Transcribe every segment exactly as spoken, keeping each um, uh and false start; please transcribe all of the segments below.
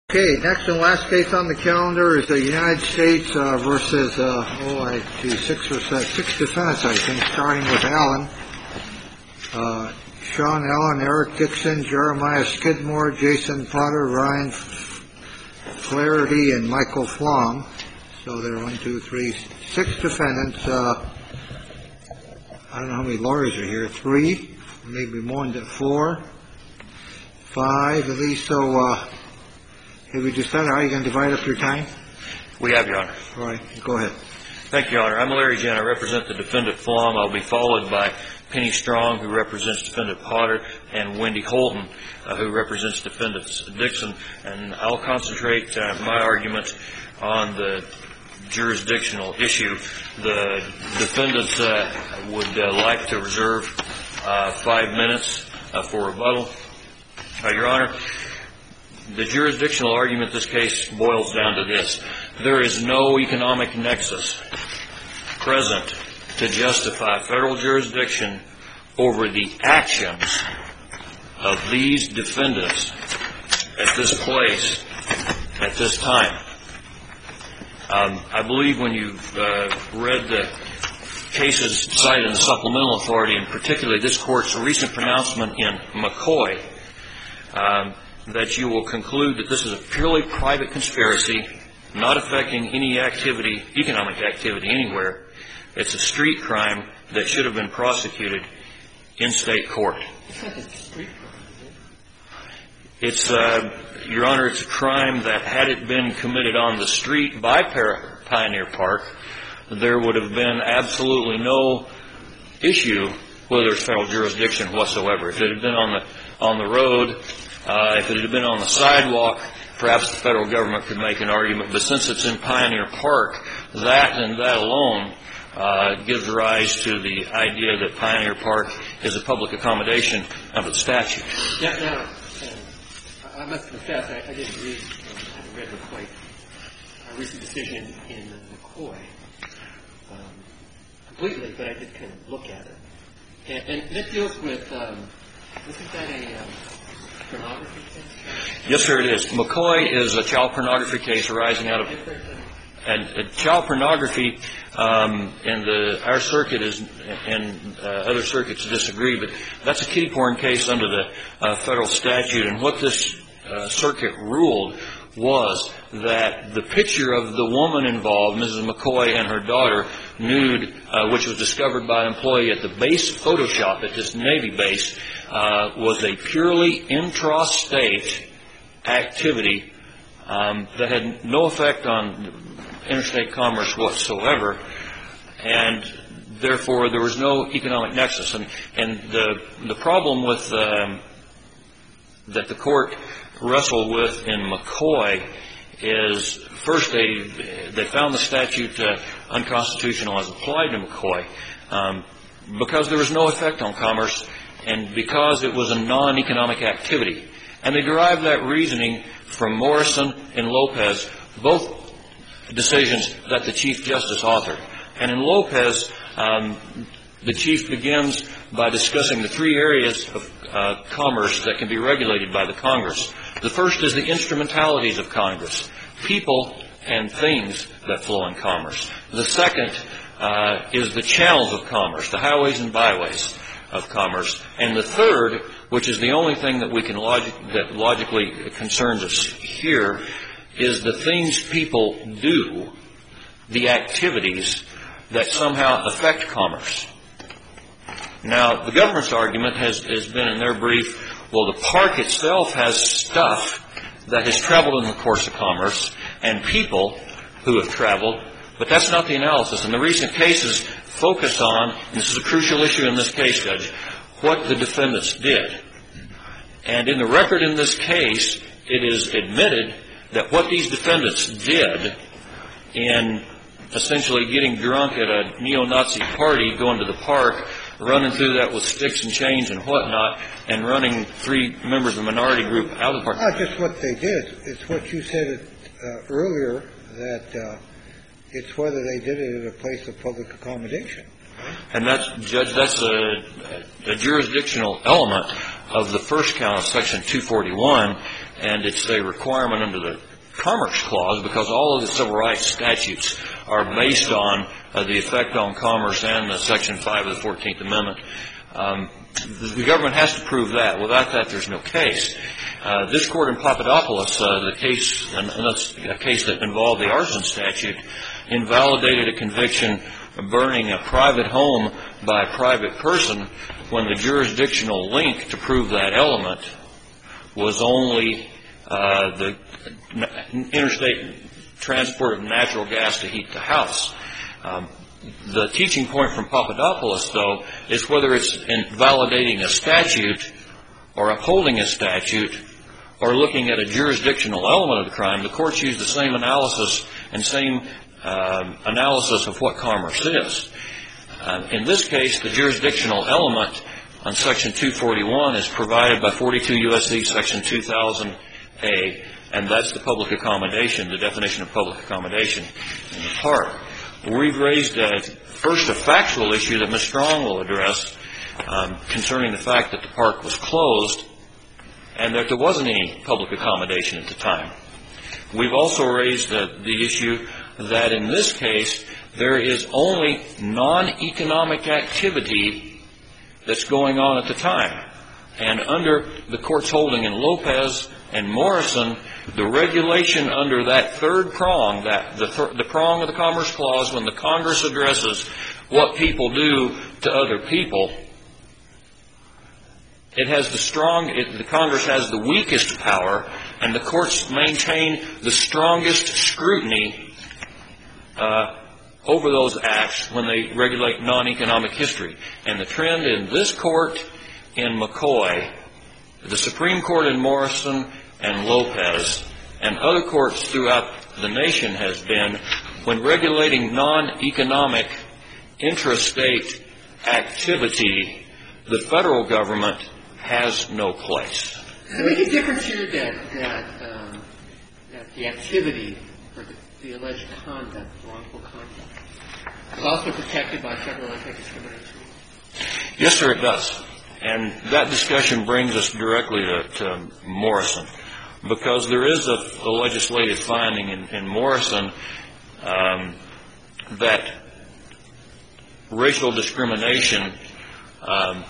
Okay, next and last case on the calendar is the United States uh, versus, uh, oh, I see, six or seven, six defendants, I think, starting with Allen. Uh, Sean Allen, Eric Dixon, Jeremiah Skidmore, Jason Potter, Ryan Flaherty, and Michael Flom. So there are one, two, three, six defendants. Uh, I don't know how many lawyers are here. Three, maybe more than four, five at least. So, uh, have we decided how you're going to divide up your time? We have, Your Honor. All right. Go ahead. Thank you, Your Honor. I'm Larry Jenn. I represent the defendant Flom. I'll be followed by Penny Strong, who represents defendant Potter, and Wendy Holton, uh, who represents defendant Dixon. And I'll concentrate uh, my argument on the jurisdictional issue. The defendant uh, would uh, like to reserve uh, five minutes uh, for rebuttal. Uh, Your Honor, the jurisdictional argument in this case boils down to this. There is no economic nexus present to justify federal jurisdiction over the actions of these defendants at this place at this time. Um, I believe when you've uh, read the cases cited in the Supplemental Authority, and particularly this Court's recent pronouncement in McCoy, um, that you will conclude that this is a purely private conspiracy, not affecting any activity, economic activity anywhere. It's a street crime that should have been prosecuted in state court. It's, uh, Your Honor, it's a crime that had it been committed on the street by Pioneer Park, there would have been absolutely no issue whether it's federal jurisdiction whatsoever. If it had been on the on the road, Uh, if it had been on the sidewalk, perhaps the federal government could make an argument. But since it's in Pioneer Park, that and that alone uh, gives rise to the idea that Pioneer Park is a public accommodation under the statute. Now, now uh, I must confess, I, I didn't read, uh, I haven't read McCoy, a recent decision in McCoy um, completely, but I did kind of look at it. And, and it deals with, um, isn't that a... Um, pornography case? Yes, sir, it is. McCoy is a child pornography case arising out of, and uh, child pornography, um, and the our circuit is, and uh, other circuits disagree, but that's a kiddie porn case under the uh, federal statute. And what this uh, circuit ruled was that the picture of the woman involved, Missus McCoy, and her daughter nude, uh, which was discovered by an employee at the base Photoshop at this Navy base, uh, was a purely intrastate activity um, that had no effect on interstate commerce whatsoever, and therefore there was no economic nexus. And, and the the problem with um, that the court wrestled with in McCoy is, first they they found the statute uh, unconstitutional as applied to McCoy um, because there was no effect on commerce and because it was a non-economic activity. And they derived that reasoning from Morrison and Lopez, both decisions that the Chief Justice authored. And in Lopez, um, the Chief begins by discussing the three areas of uh, commerce that can be regulated by the Congress. The first is the instrumentalities of Congress, people and things that flow in commerce. The second uh, is the channels of commerce, the highways and byways of commerce. And the third, which is the only thing that we can logic, that logically concerns us here, is the things people do, the activities that somehow affect commerce. Now, the government's argument has, has been in their brief, well, the park itself has stuff that has traveled in the course of commerce and people who have traveled, but that's not the analysis. And the recent cases focus on, and this is a crucial issue in this case, Judge, what the defendants did. And in the record in this case, it is admitted that what these defendants did in essentially getting drunk at a neo-Nazi party, going to the park, running through that with sticks and chains and whatnot, and running three members of the minority group out of the park. Not just what they did. It's what you said uh, earlier, that uh, it's whether they did it at a place of public accommodation. Right? And that's, Judge, that's a, a jurisdictional element of the first count of Section two forty-one, and it's a requirement under the Commerce Clause because all of the civil rights statutes are based on uh, the effect on commerce and the Section five of the fourteenth Amendment. Um, the, the government has to prove that. Without that, there's no case. Uh, this court in Papadopoulos, uh, the case, and, and that's a case that involved the arson statute, invalidated a conviction of burning a private home by a private person when the jurisdictional link to prove that element was only uh, the interstate transport of natural gas to heat the house. Um, the teaching point from Papadopoulos, though, is whether it's invalidating a statute or upholding a statute or looking at a jurisdictional element of the crime, the courts use the same analysis and same uh, analysis of what commerce is. Uh, in this case, the jurisdictional element on Section two forty-one is provided by forty-two U S C Section two thousand A, and that's the public accommodation, the definition of public accommodation in the park. We've raised uh, first a factual issue that Miz Strong will address um, concerning the fact that the park was closed and that there wasn't any public accommodation at the time. We've also raised uh, the issue that in this case there is only non-economic activity that's going on at the time. And under the court's holding in Lopez and Morrison, the regulation under that third prong, that the, th- the prong of the Commerce Clause, when the Congress addresses what people do to other people, it has the strong, it, the Congress has the weakest power, and the courts maintain the strongest scrutiny uh, over those acts when they regulate non-economic history. And the trend in this court in McCoy, the Supreme Court in Morrison and Lopez, and other courts throughout the nation has been, when regulating non-economic intrastate activity, the federal government has no place. I make a difference here that, that, um, that the activity or the, the alleged conduct, wrongful conduct, is also protected by federal anti-discrimination. Yes, sir, it does. And that discussion brings us directly to, to Morrison, because there is a, a legislative finding in, in Morrison um, that racial discrimination, um,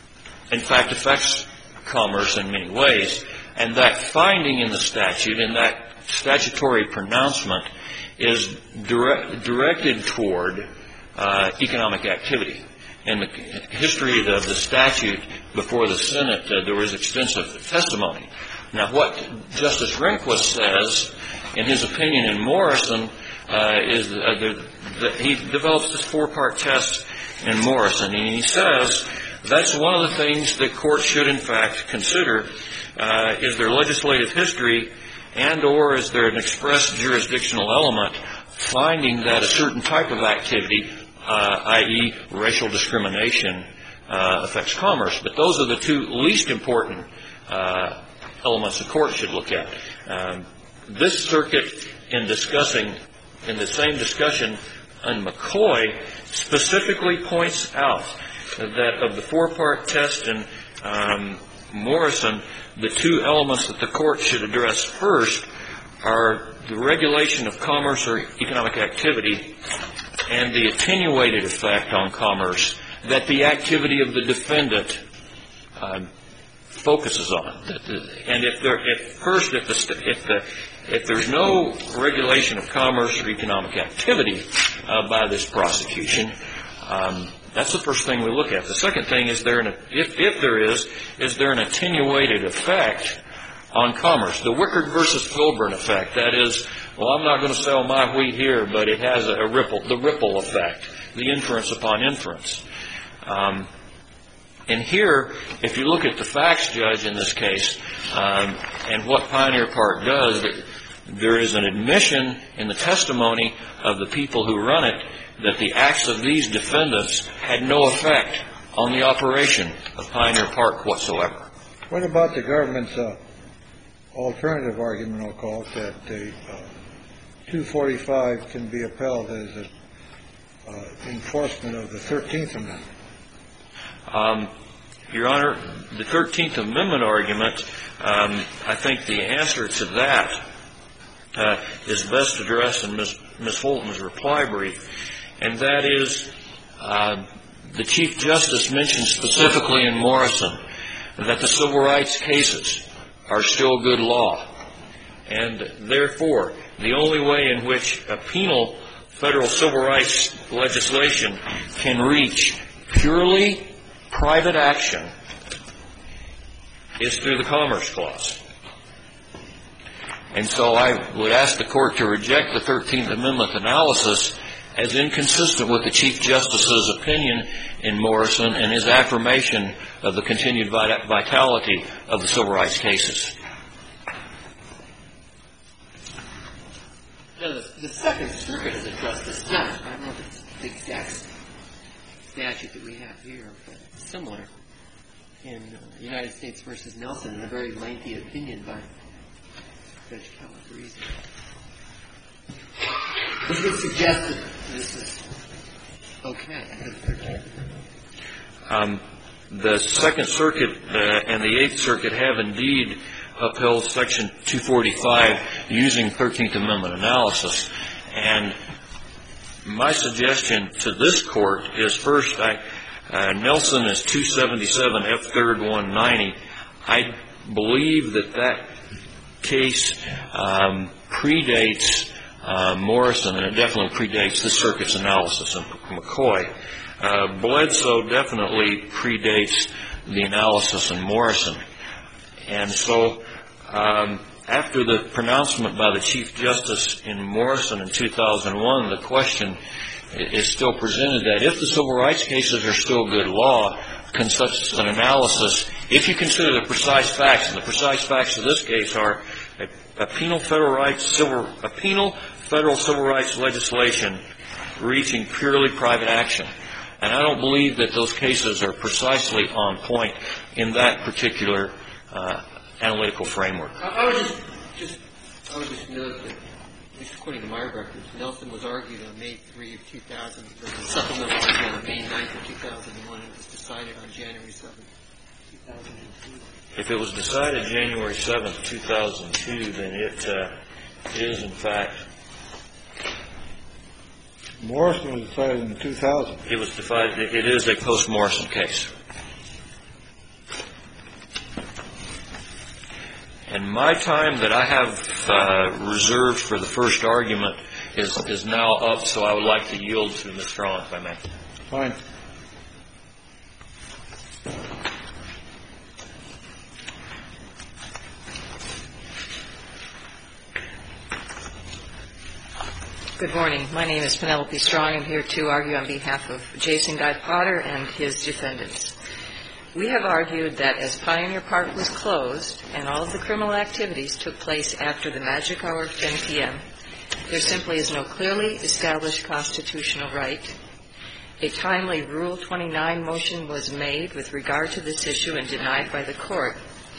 in fact, affects commerce in many ways, and that finding in the statute, in that statutory pronouncement, is direct, directed toward uh, economic activity. In the history of the statute before the Senate, uh, there was extensive testimony. Now, what Justice Rehnquist says, in his opinion in Morrison, uh, is uh, there, that he develops this four-part test in Morrison, and he says that's one of the things that courts should, in fact, consider. Uh, is there legislative history, and or is there an express jurisdictional element finding that a certain type of activity, Uh, that is racial discrimination, uh, affects commerce. But those are the two least important uh, elements the court should look at. Um, this circuit, in discussing, in the same discussion on McCoy, specifically points out that of the four-part test in um, Morrison, the two elements that the court should address first are the regulation of commerce or economic activity and the attenuated effect on commerce that the activity of the defendant um, focuses on. And if there, if first, if the, if the, if there's no regulation of commerce or economic activity uh, by this prosecution, um, that's the first thing we look at. The second thing is there, an, if if there is, is there an attenuated effect on commerce? The Wickard versus Filburn effect. That is, well, I'm not going to sell my wheat here, but it has a, a ripple, the ripple effect, the inference upon inference. Um, and here, if you look at the facts, Judge, in this case, um, and what Pioneer Park does, there is an admission in the testimony of the people who run it that the acts of these defendants had no effect on the operation of Pioneer Park whatsoever. What about the government's uh, alternative argument, I'll call it, that the uh, two forty-five can be upheld as an uh, enforcement of the thirteenth Amendment? Um, Your Honor, the thirteenth Amendment argument, um, I think the answer to that uh, is best addressed in Miz Miz Fulton's reply brief, and that is uh, the Chief Justice mentioned specifically in Morrison that the civil rights cases are still good law, and therefore the only way in which a penal federal civil rights legislation can reach purely private action is through the Commerce Clause. And so I would ask the Court to reject the thirteenth Amendment analysis as inconsistent with the Chief Justice's opinion in Morrison and his affirmation of the continued vitality of the civil rights cases. Now, the, the Second Circuit has addressed this now. I don't know if it's the exact statute that we have here, but it's similar in uh, United States versus Nelson in a very lengthy opinion by Judge Calabrese. Which would suggest that this is okay. Um, the Second Circuit uh, and the Eighth Circuit have indeed upheld Section two forty-five using thirteenth Amendment analysis. And my suggestion to this Court is, first, I, uh, Nelson is two seventy-seven F third one ninety. I believe that that case um, predates uh, Morrison, and it definitely predates this Circuit's analysis of McCoy. Uh, Bledsoe definitely predates the analysis in Morrison. And so um, after the pronouncement by the Chief Justice in Morrison in two thousand one, the question is still presented that if the civil rights cases are still good law, can such an analysis, if you consider the precise facts, and the precise facts of this case are a, a penal federal rights civil, a penal federal civil rights legislation reaching purely private action. And I don't believe that those cases are precisely on point in that particular uh, analytical framework. I, I would just, just, I would just note that, at least according to my records, Nelson was argued on May third of two thousand. There was a supplemental argument on May ninth of two thousand one, and it was decided on January seventh, two thousand two. If it was decided January seventh, two thousand two, then it uh, is, in fact, Morrison was decided in two thousand. It was decided. It is a post-Morrison case. And my time that I have uh, reserved for the first argument is is now up, so I would like to yield to Miz Strong, if I may. Fine. Good morning. My name is Penelope Strong. I'm here to argue on behalf of Jason Guy Potter and his defendants. We have argued that as Pioneer Park was closed and all of the criminal activities took place after the magic hour of ten p.m., there simply is no clearly established constitutional right. A timely Rule twenty-nine motion was made with regard to this issue and denied by the court.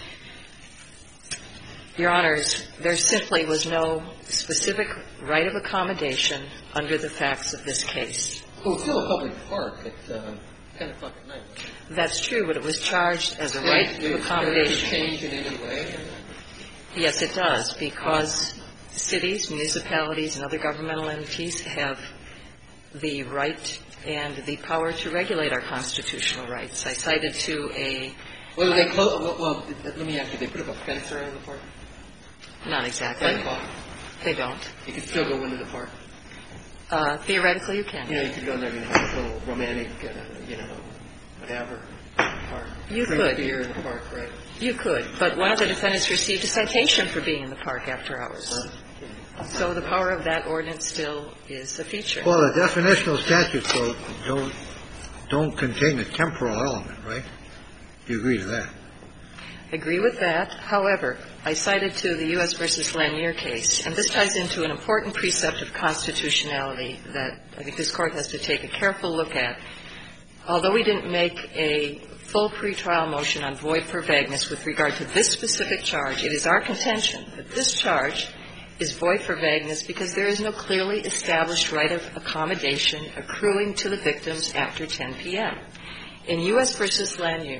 Your Honors, there simply was no specific right of accommodation under the facts of this case. Well, it's still a public park at uh, ten o'clock at night. That's true, but it was charged as a right of accommodation. Does it change in any way? Yes, it does, because cities, municipalities, and other governmental entities have the right and the power to regulate our constitutional rights. I cited to a... Well, do they close... Well, well, let me ask you, they put up a fence around the park? Not exactly. ten o'clock. They don't. You can still go into the park? Uh, theoretically, you can. You know, you could go in there and have a little romantic, uh, you know, whatever, park. You Drink could. beer in the park, right? You could, but one of the defendants received a citation for being in the park after hours. Uh, So the power of that ordinance still is a feature. Well, the definitional statutes though, don't don't contain a temporal element, right? Do you agree to that? I agree with that. However, I cited to the U S versus Lanier case, and this ties into an important precept of constitutionality that I think this Court has to take a careful look at. Although we didn't make a full pretrial motion on void for vagueness with regard to this specific charge, it is our contention that this charge is void for vagueness because there is no clearly established right of accommodation accruing to the victims after ten p.m. In U S versus Lanier,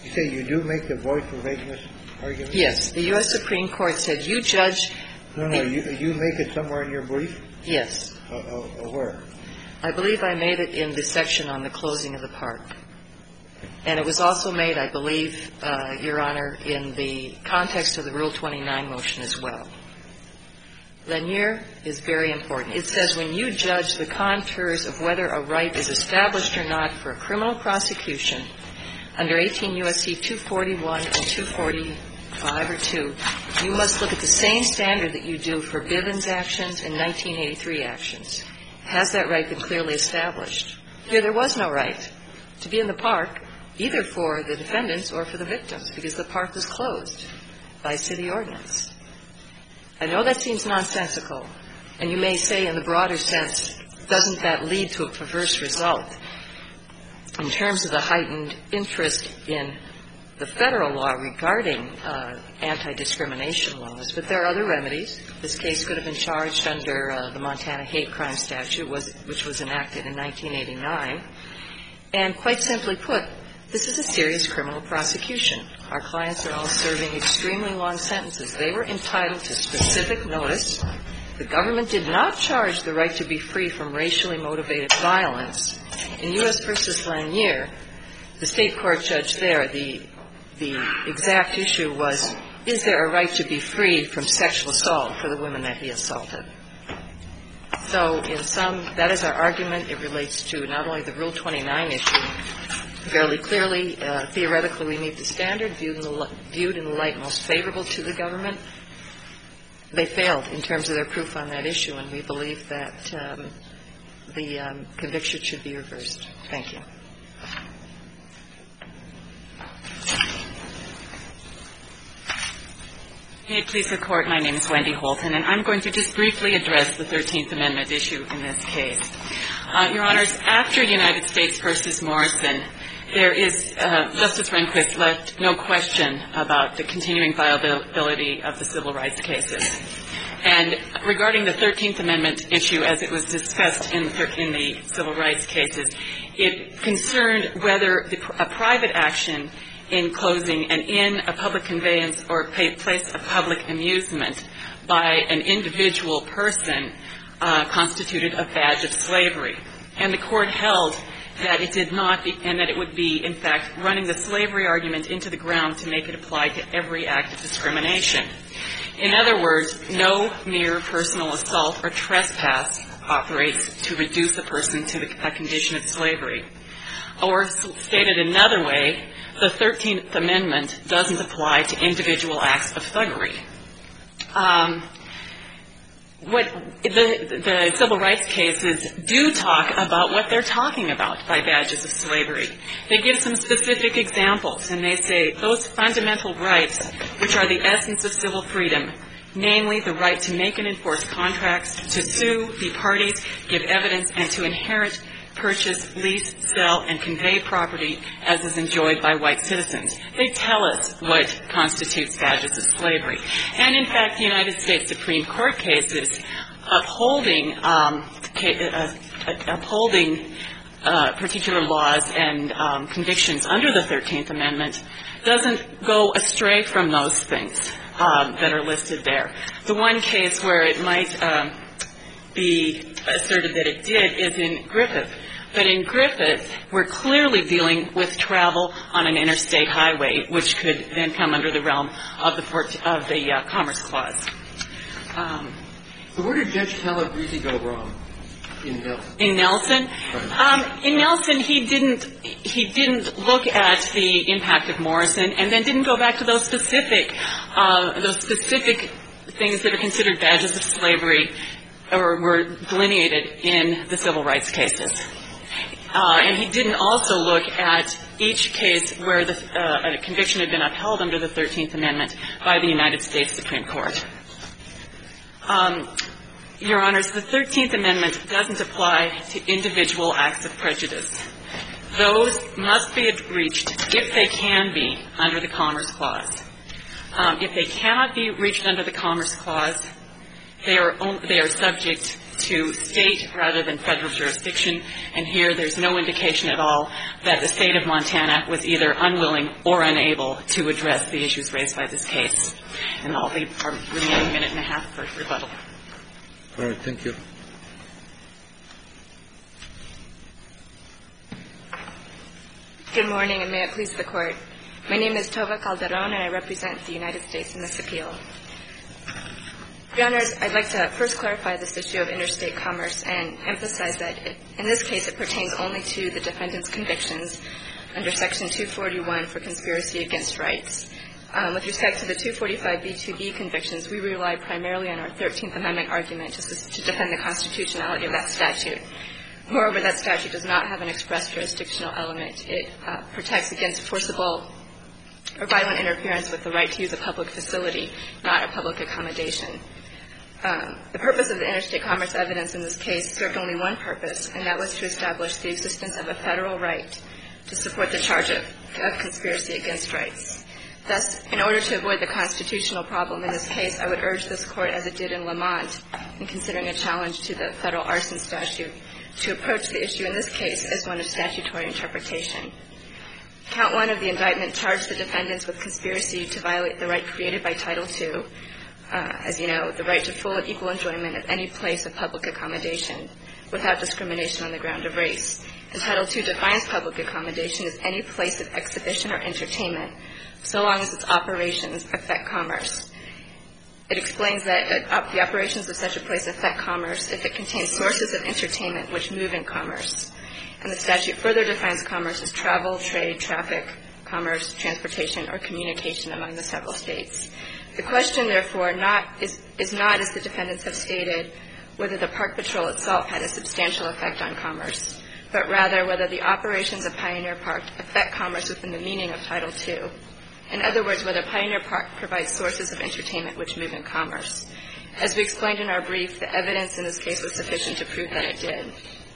You say you do make the void for vagueness argument? Yes. The U S Supreme Court said you judge. No, no. You, you make it somewhere in your brief? Yes. Uh, uh, where? I believe I made it in the section on the closing of the park. And it was also made, I believe, uh, Your Honor, in the context of the Rule twenty-nine motion as well. Lanier is very important. It says when you judge the contours of whether a right is established or not for a criminal prosecution under eighteen U S C two forty-one and two forty-five or two, you must look at the same standard that you do for Bivens actions and nineteen eighty-three actions. Has that right been clearly established? Here there was no right to be in the park, either for the defendants or for the victims, because the park was closed by city ordinance. I know that seems nonsensical, and you may say in the broader sense, doesn't that lead to a perverse result in terms of the heightened interest in the federal law regarding uh, anti-discrimination laws? But there are other remedies. This case could have been charged under uh, the Montana Hate Crime Statute, was, which was enacted in nineteen eighty-nine. And quite simply put, this is a serious criminal prosecution. Our clients are all serving extremely long sentences. They were entitled to specific notice. The government did not charge the right to be free from racially motivated violence. In U S versus Lanier, the state court judge there, the, the exact issue was, is there a right to be free from sexual assault for the women that he assaulted? So in sum, that is our argument. It relates to not only the Rule twenty-nine issue, fairly clearly, uh, theoretically we meet the standard, viewed in the, viewed in the light most favorable to the government. They failed in terms of their proof on that issue, and we believe that um, the um, conviction should be reversed. Thank you. May it please the Court, my name is Wendy Holton, and I'm going to just briefly address the thirteenth Amendment issue in this case. Uh, Your Honors, after United States versus Morrison, there is, uh, Justice Rehnquist left no question about the continuing viability of the civil rights cases. And regarding the thirteenth Amendment issue as it was discussed in the, in the civil rights cases, it concerned whether the, a private action in closing and in a public conveyance or place of public amusement by an individual person uh, constituted a badge of slavery. And the Court held that it did not, be, and that it would be, in fact, running the slavery argument into the ground to make it apply to every act of discrimination. In other words, no mere personal assault or trespass operates to reduce a person to the, a condition of slavery. Or stated another way, the thirteenth Amendment doesn't apply to individual acts of thuggery. Um, what the, the civil rights cases do talk about what they're talking about by badges of slavery. They give some specific examples, and they say those fundamental rights, which are the essence of civil freedom, namely the right to make and enforce contracts, to sue, be parties, give evidence, and to inherit, purchase, lease, sell, and convey property as is enjoyed by white citizens. They tell us what constitutes badges of slavery. And in fact, the United States Supreme Court cases upholding um, uh, upholding uh, particular laws and um, convictions under the thirteenth Amendment doesn't go astray from those things um, that are listed there. The one case where it might um, be asserted that it did is in Griffith. But in Griffith, we're clearly dealing with travel on an interstate highway, which could then come under the realm of the, of the uh, Commerce Clause. Um, so where did Judge Calabrese go wrong in Nelson? In Nelson? Um, in Nelson, he didn't, he didn't look at the impact of Morrison and then didn't go back to those specific, uh, those specific things that are considered badges of slavery or were delineated in the civil rights cases. Uh, and he didn't also look at each case where the, uh, a conviction had been upheld under the thirteenth Amendment by the United States Supreme Court. Um, Your Honors, the thirteenth Amendment doesn't apply to individual acts of prejudice. Those must be reached, if they can be, under the Commerce Clause. Um, if they cannot be reached under the Commerce Clause, they are, on, they are subject to state rather than federal jurisdiction, and here there's no indication at all that the state of Montana was either unwilling or unable to address the issues raised by this case. And I'll leave our remaining minute and a half for rebuttal. All right. Thank you. Good morning, and may it please the Court. My name is Tova Calderon, and I represent the United States in this appeal. Your Honors, I'd like to first clarify this issue of interstate commerce and emphasize that it, in this case it pertains only to the defendant's convictions under Section two forty-one for conspiracy against rights. Um, with respect to the two forty-five B two B convictions, we rely primarily on our thirteenth Amendment argument to, to defend the constitutionality of that statute. Moreover, that statute does not have an express jurisdictional element. It uh, protects against forcible or violent interference with the right to use a public facility, not a public accommodation. Um, the purpose of the interstate commerce evidence in this case served only one purpose, and that was to establish the existence of a federal right to support the charge of, of conspiracy against rights. Thus, in order to avoid the constitutional problem in this case, I would urge this Court, as it did in Lamont, in considering a challenge to the federal arson statute, to approach the issue in this case as one of statutory interpretation. Count one of the indictment charged the defendants with conspiracy to violate the right created by Title two, uh, as you know, the right to full and equal enjoyment of any place of public accommodation without discrimination on the ground of race. And Title two defines public accommodation as any place of exhibition or entertainment, so long as its operations affect commerce. It explains that uh, the operations of such a place affect commerce if it contains sources of entertainment which move in commerce. And the statute further defines commerce as travel, trade, traffic, commerce, transportation, or communication among the several states. The question, therefore, not is, is not, as the defendants have stated, whether the Park Patrol itself had a substantial effect on commerce, but rather whether the operations of Pioneer Park affect commerce within the meaning of Title two. In other words, whether Pioneer Park provides sources of entertainment which move in commerce. As we explained in our brief, the evidence in this case was sufficient to prove that it did.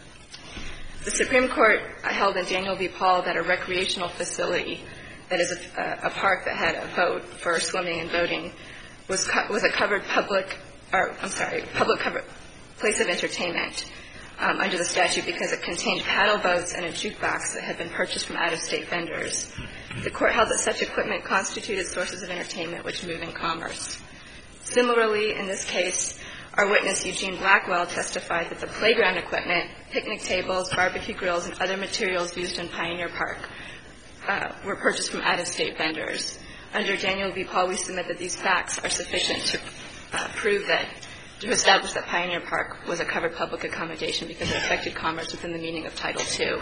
The Supreme Court held in Daniel v. Paul that a recreational facility, that is a, a park that had a boat for swimming and boating, was co- was a covered public, or I'm sorry, public covered place of entertainment um, under the statute because it contained paddle boats and a jukebox that had been purchased from out-of-state vendors. The Court held that such equipment constituted sources of entertainment which move in commerce. Similarly, in this case, our witness, Eugene Blackwell, testified that the playground equipment, picnic tables, barbecue grills, and other materials used in Pioneer Park uh, were purchased from out-of-state vendors. Under Daniel v. Paul, we submit that these facts are sufficient to uh, prove that, to establish that Pioneer Park was a covered public accommodation because it affected commerce within the meaning of Title two.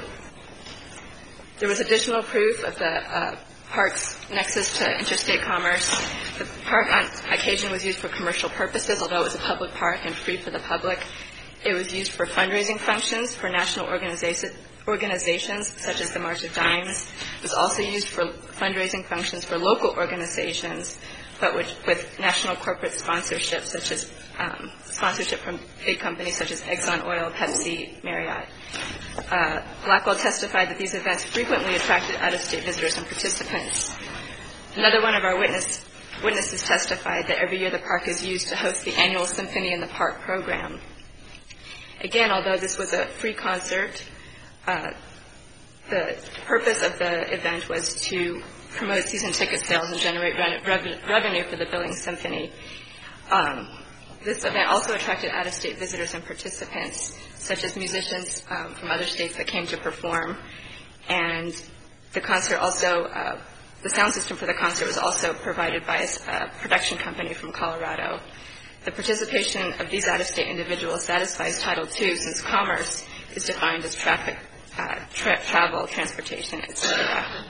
There was additional proof of the uh, park's nexus to interstate commerce. The park on occasion was used for commercial purposes, although it was a public park and free for the public. It was used for fundraising functions for national organiza- organizations such as the March of Dimes. It was also used for fundraising functions for local organizations, but with, with national corporate sponsorship, such as um, sponsorship from big companies such as Exxon Oil, Pepsi, Marriott. Uh, Blackwell testified that these events frequently attracted out-of-state visitors and participants. Another one of our witness, witnesses testified that every year the park is used to host the annual Symphony in the Park program. Again, although this was a free concert, uh, the purpose of the event was to promote season ticket sales and generate re- rev- revenue for the Billings Symphony. Um, this event also attracted out-of-state visitors and participants, such as musicians um, from other states that came to perform. And the concert also, uh, the sound system for the concert was also provided by a uh, production company from Colorado. The participation of these out-of-state individuals satisfies Title two, since commerce is defined as traffic, uh, tra- travel, transportation, et cetera.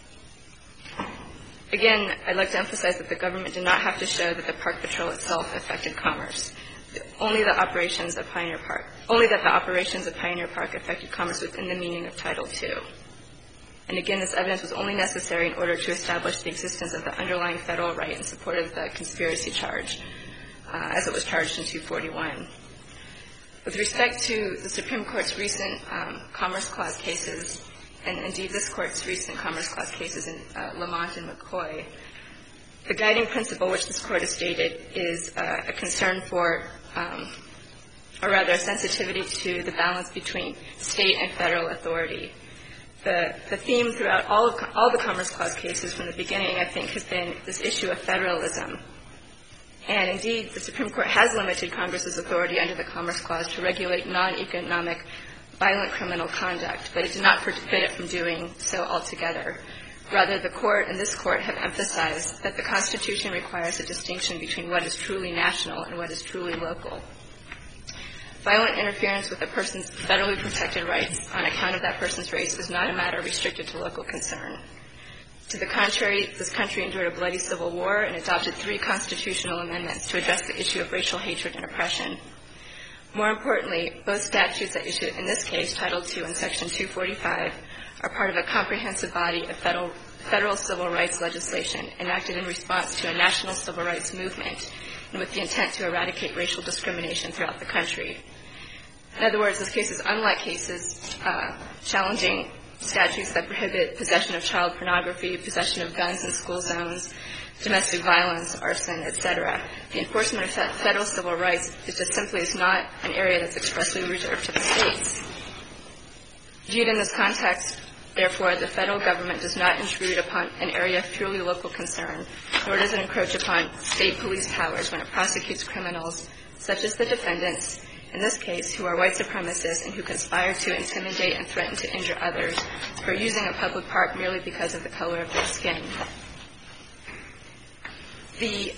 Again, I'd like to emphasize that the government did not have to show that the Park Patrol itself affected commerce. Only the operations of Pioneer Park, only that the operations of Pioneer Park affected commerce within the meaning of Title two. And again, this evidence was only necessary in order to establish the existence of the underlying federal right in support of the conspiracy charge, uh, as it was charged in two forty-one. With respect to the Supreme Court's recent um, Commerce Clause cases, and indeed this Court's recent Commerce Clause cases in uh, Lamont and McCoy, the guiding principle which this Court has stated is uh, a concern for um, or rather a sensitivity to the balance between state and federal authority. The, the theme throughout all of all the Commerce Clause cases from the beginning, I think, has been this issue of federalism. And indeed, the Supreme Court has limited Congress's authority under the Commerce Clause to regulate non-economic violent criminal conduct, but it did not forbid it from doing so altogether. Rather, the Court and this Court have emphasized that the Constitution requires a distinction between what is truly national and what is truly local. Violent interference with a person's federally protected rights on account of that person's race is not a matter restricted to local concern. To the contrary, this country endured a bloody civil war and adopted three constitutional amendments to address the issue of racial hatred and oppression. More importantly, both statutes that issue in this case, Title two and Section two forty-five, are part of a comprehensive body of federal, federal civil rights legislation enacted in response to a national civil rights movement and with the intent to eradicate racial discrimination throughout the country. In other words, this case is unlike cases uh, challenging statutes that prohibit possession of child pornography, possession of guns in school zones, domestic violence, arson, et cetera. The enforcement of federal civil rights is just simply is not an area that's expressly reserved to the states. Viewed in this context, therefore, the federal government does not intrude upon an area of purely local concern, nor does it encroach upon state police powers when it prosecutes criminals, such as the defendants, in this case, who are white supremacists and who conspire to intimidate and threaten to injure others for using a public park merely because of the color of their skin. The,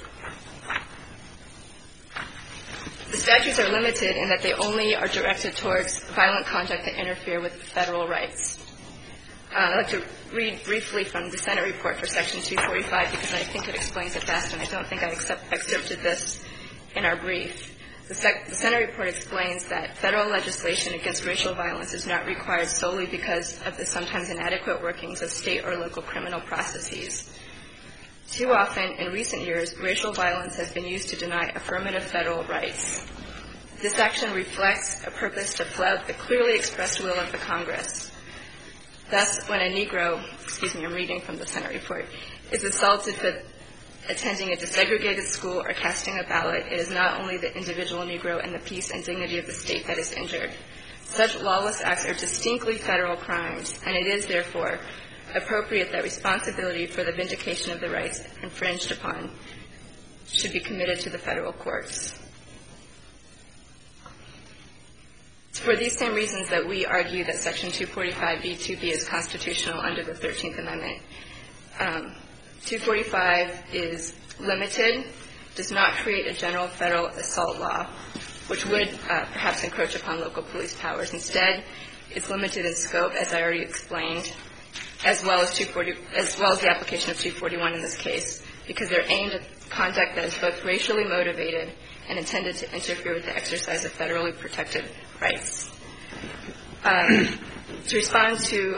the statutes are limited in that they only are directed towards violent conduct that interfere with federal rights. Uh, I'd like to read briefly from the Senate report for Section two forty-five because I think it explains it best, and I don't think I accept, excerpted this in our brief. The, sec- the Senate report explains that federal legislation against racial violence is not required solely because of the sometimes inadequate workings of state or local criminal processes. Too often, in recent years, racial violence has been used to deny affirmative federal rights. This action reflects a purpose to flout the clearly expressed will of the Congress. Thus, when a Negro, excuse me, I'm reading from the Senate report, is assaulted for attending a desegregated school or casting a ballot, it is not only the individual Negro and the peace and dignity of the state that is injured. Such lawless acts are distinctly federal crimes, and it is, therefore, appropriate that responsibility for the vindication of the rights infringed upon should be committed to the federal courts. For these same reasons that we argue that Section two forty-five B two B is constitutional under the thirteenth Amendment, um, two forty-five is limited, does not create a general federal assault law, which would uh, perhaps encroach upon local police powers. Instead, it's limited in scope, as I already explained, as well as two forty, as well as the application of two forty-one in this case, because they're aimed at conduct that is both racially motivated and intended to interfere with the exercise of federally protected rights. Um, to respond to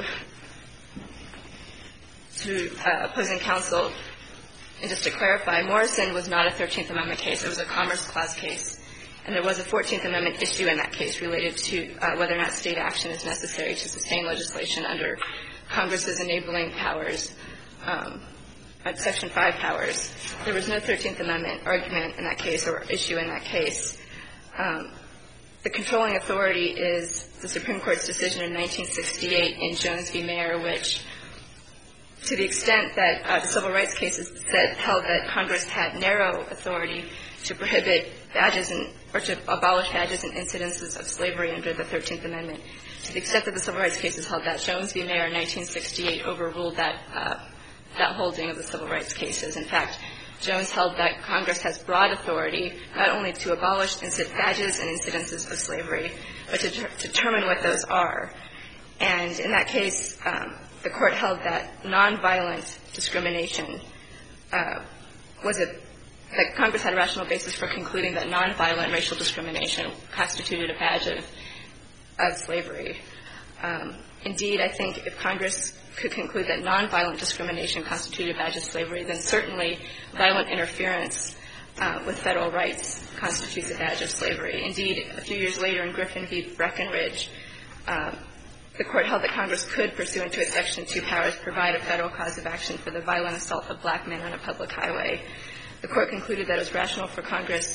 to uh, opposing counsel, and just to clarify, Morrison was not a thirteenth Amendment case. It was a Commerce Clause case. And there was a fourteenth Amendment issue in that case related to uh, whether or not state action is necessary to sustain legislation under Congress's enabling powers, um, Section five powers. There was no thirteenth Amendment argument in that case or issue in that case. Um, the controlling authority is the Supreme Court's decision in nineteen sixty-eight in Jones v. Mayer, which, to the extent that uh, the civil rights cases said held that Congress had narrow authority to prohibit badges and or to abolish badges and incidences of slavery under the thirteenth Amendment. To the extent that the civil rights cases held that, Jones v. Mayer in nineteen sixty-eight overruled that uh, that holding of the civil rights cases. In fact, Jones held that Congress has broad authority not only to abolish badges and incidences of slavery, but to ter- determine what those are. And in that case, um, the Court held that nonviolent discrimination uh, was a that Congress had a rational basis for concluding that nonviolent racial discrimination constituted a badge of, of slavery. Um, indeed, I think if Congress could conclude that nonviolent discrimination constituted a badge of slavery, then certainly violent interference uh, with federal rights constitutes a badge of slavery. Indeed, a few years later in Griffin v. Breckinridge, um, the Court held that Congress could, pursuant to its Section two powers, provide a federal cause of action for the violent assault of black men on a public highway. The Court concluded that it was rational for Congress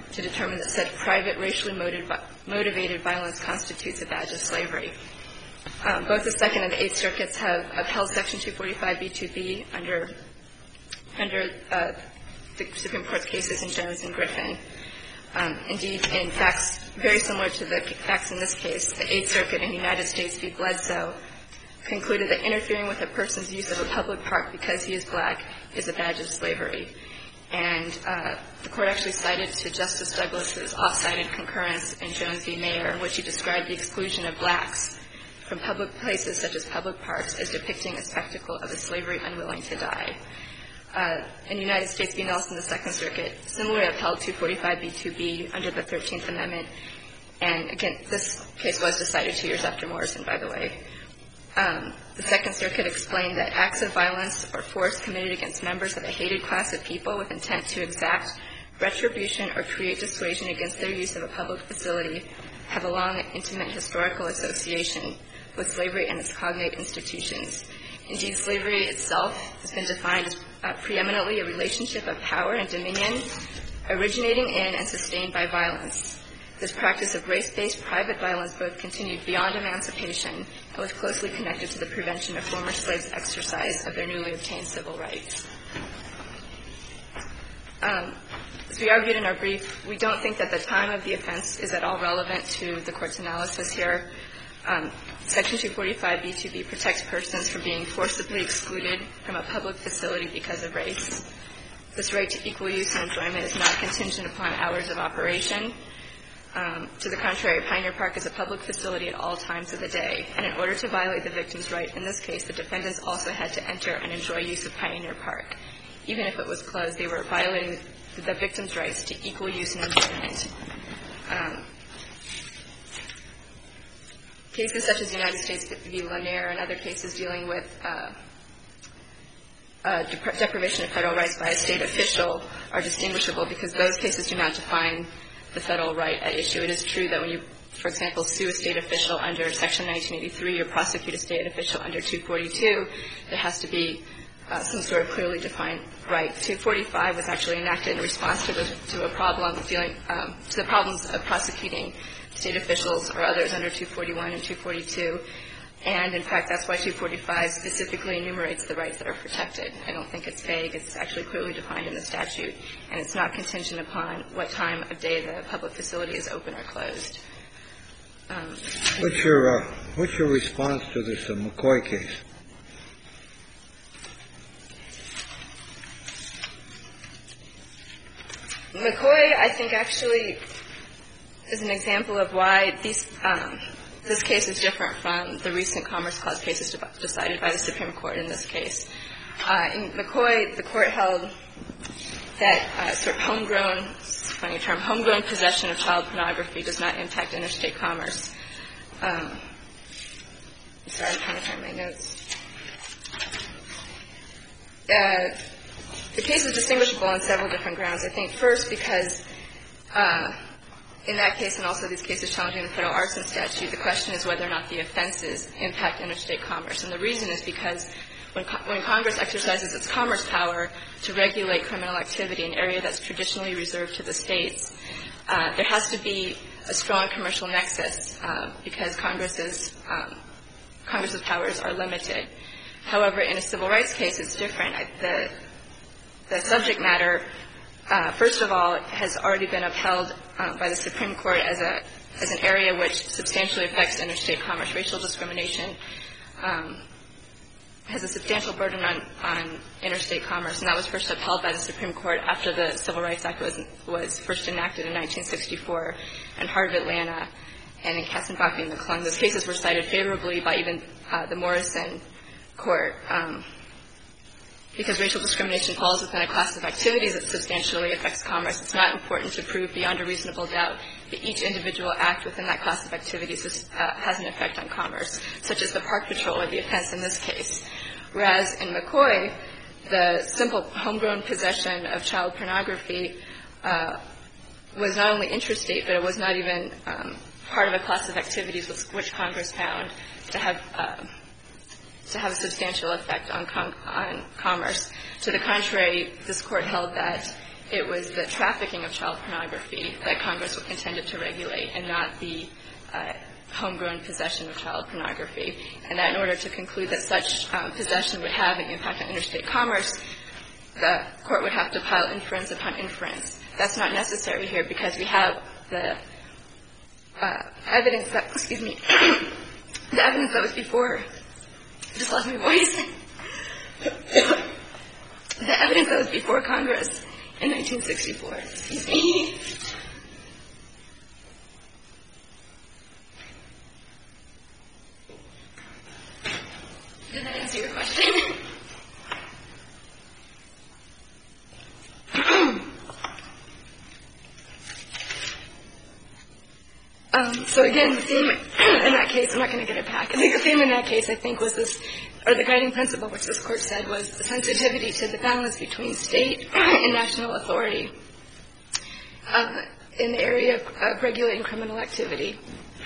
to determine that said private racially motivated violence constitutes a badge of slavery. Um, both the Second and the Eighth Circuits have upheld Section two forty-five B two B under under uh, the Supreme Court's cases in Jones and Griffin. Um, indeed, in facts very similar to the facts in this case, the Eighth Circuit in United States v. Bledsoe concluded that interfering with a person's use of a public park because he is black is a badge of slavery. And uh, the Court actually cited to Justice Douglas's oft-cited concurrence in Jones v. Mayer, in which he described the exclusion of blacks from public places such as public parks as depicting a spectacle of a slavery unwilling to die. Uh, in United States v. Nelson, the Second Circuit similarly upheld two forty-five B two B under the thirteenth Amendment. And again, this case was decided two years after Morrison, by the way. Um, the Second Circuit explained that acts of violence or force committed against members of a hated class of people with intent to exact retribution or create dissuasion against their use of a public facility have a long and intimate historical association with slavery and its cognate institutions. Indeed, slavery itself has been defined as uh, preeminently a relationship of power and dominion originating in and sustained by violence. This practice of race-based private violence both continued beyond emancipation and was closely connected to the prevention of former slaves' exercise of their newly obtained civil rights. Um, as we argued in our brief, we don't think that the time of the offense is at all relevant to the Court's analysis here. Um, Section two forty-five B two B protects persons from being forcibly excluded from a public facility because of race. This right to equal use and enjoyment is not contingent upon hours of operation. Um, to the contrary, Pioneer Park is a public facility at all times of the day, and in order to violate the victim's right in this case, the defendants also had to enter and enjoy use of Pioneer Park. Even if it was closed, they were violating the victim's rights to equal use and enjoyment. Um, cases such as United States v. Lanier and other cases dealing with uh, uh, dep- deprivation of federal rights by a state official are distinguishable because those cases do not define the federal right at issue. It is true that when you, for example, sue a state official under Section nineteen eighty-three or prosecute a state official under two forty-two, there has to be uh, some sort of clearly defined right. two forty-five was actually enacted in response to, the, to a problem dealing um, to the problems of prosecuting state officials or others under two forty-one and two forty-two. And, in fact, that's why two forty-five specifically enumerates the rights that are protected. I don't think it's vague. It's actually clearly defined in the statute, and it's not contingent upon what time of day the public facility is open or closed. Um, what's your uh, what's your response to this uh, McCoy case? McCoy, I think, actually is an example of why these um, this case is different from the recent Commerce Clause cases decided by the Supreme Court in this case. Uh, in McCoy, the Court held that uh, sort of homegrown, funny term, homegrown possession of child pornography does not impact interstate commerce. Um, I'm sorry, I'm trying to find my notes. Uh, the case is distinguishable on several different grounds. I think first because uh, in that case and also these cases challenging the federal arson statute, the question is whether or not the offenses impact interstate commerce. And the reason is because when, co- when Congress exercises its commerce power to regulate criminal activity in an area that's traditionally reserved to the states, uh, there has to be a strong commercial nexus uh, because Congress's, um, Congress's powers are limited. However, in a civil rights case, it's different. I, the, the subject matter Uh, first of all, it has already been upheld uh, by the Supreme Court as a as an area which substantially affects interstate commerce. Racial discrimination um, has a substantial burden on, on interstate commerce, and that was first upheld by the Supreme Court after the Civil Rights Act was was first enacted in nineteen sixty-four, and Heart of Atlanta and in Katzenbach v. McClung. Those cases were cited favorably by even uh, the Morrison Court. Um, Because racial discrimination falls within a class of activities that substantially affects commerce, it's not important to prove beyond a reasonable doubt that each individual act within that class of activities is, uh, has an effect on commerce, such as the park patrol or the offense in this case. Whereas in McCoy, the simple homegrown possession of child pornography uh, was not only interstate, but it was not even um, part of a class of activities which Congress found to have uh, to have a substantial effect on, com- on commerce. To the contrary, this Court held that it was the trafficking of child pornography that Congress intended to regulate and not the uh, homegrown possession of child pornography, and that in order to conclude that such um, possession would have an impact on interstate commerce, the court would have to pile inference upon inference. That's not necessary here because we have the uh, evidence that, excuse me, the evidence that was before, I just lost my voice, the evidence that was before Congress in nineteen sixty-four, excuse me. Did that answer your question? um, so again, the theme in that case, I'm not going to get it back. I think the theme in that case, I think, was this, or the guiding principle, which this court said was the sensitivity to the balance between state and national authority uh, in the area of, of regulating criminal activity.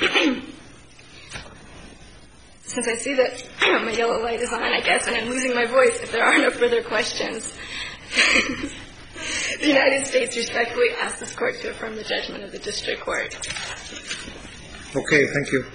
Since I see that my yellow light is on, I guess, and I'm losing my voice, if there are no further questions, the United States respectfully asks this court to affirm the judgment of the district court. Okay, thank you.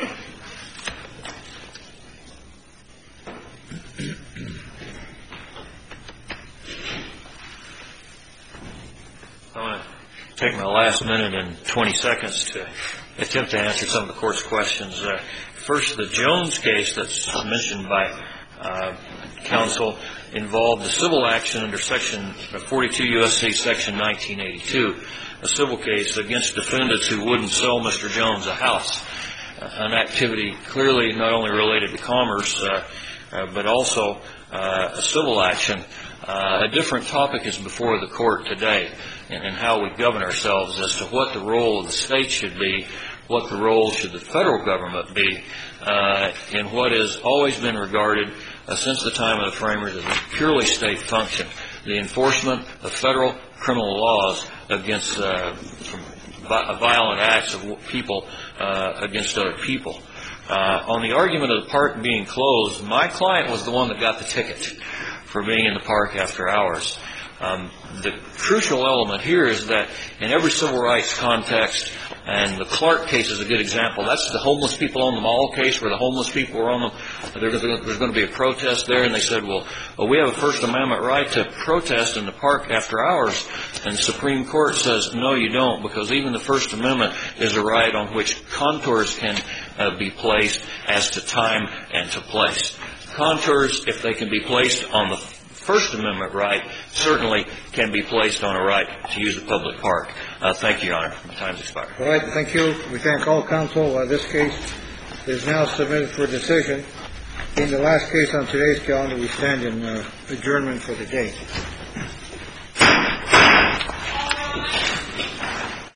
I want to take my last minute and twenty seconds to attempt to answer some of the court's questions. Uh, First, the Jones case that's mentioned by uh, counsel involved a civil action under Section forty-two U S C Section nineteen eighty-two, a civil case against defendants who wouldn't sell Mister Jones a house, uh, an activity clearly not only related to commerce, uh, uh, but also uh, a civil action. Uh, a different topic is before the court today, and, and how we govern ourselves as to what the role of the state should be, what the role should the federal government be uh, in what has always been regarded uh, since the time of the framers as a purely state function, the enforcement of federal criminal laws against uh, violent acts of people uh, against other people. Uh, on the argument of the park being closed, my client was the one that got the ticket for being in the park after hours. Um, the crucial element here is that in every civil rights context, and the Clark case is a good example. That's the homeless people on the mall case where the homeless people were on the, there's going to be a protest there, and they said, well, well, we have a First Amendment right to protest in the park after hours. And the Supreme Court says, no, you don't, because even the First Amendment is a right on which contours can uh, be placed as to time and to place. Contours, if they can be placed on the First Amendment right, certainly can be placed on a right to use a public park. Uh, thank you, Your Honor. My time's expired. All right, thank you. We thank all counsel. Uh, this case is now submitted for decision. In the last case on today's calendar, we stand in uh, adjournment for the day.